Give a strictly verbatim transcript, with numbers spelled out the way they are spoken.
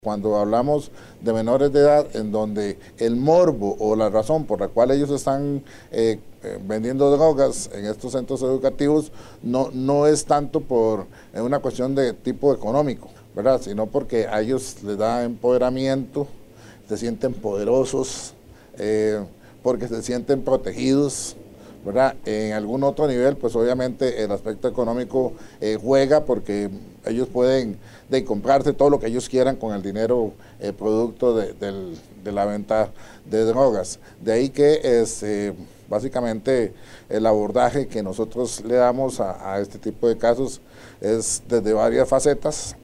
Cuando hablamos de menores de edad, en donde el morbo o la razón por la cual ellos están eh, eh, vendiendo drogas en estos centros educativos no, no es tanto por eh, una cuestión de tipo económico, ¿verdad? Sino porque a ellos les da empoderamiento, se sienten poderosos, eh, porque se sienten protegidos, ¿verdad? En algún otro nivel, pues obviamente el aspecto económico eh, juega porque ellos pueden de comprarse todo lo que ellos quieran con el dinero eh, producto de, de, de la venta de drogas. De ahí que es eh, básicamente el abordaje que nosotros le damos a, a este tipo de casos es desde varias facetas.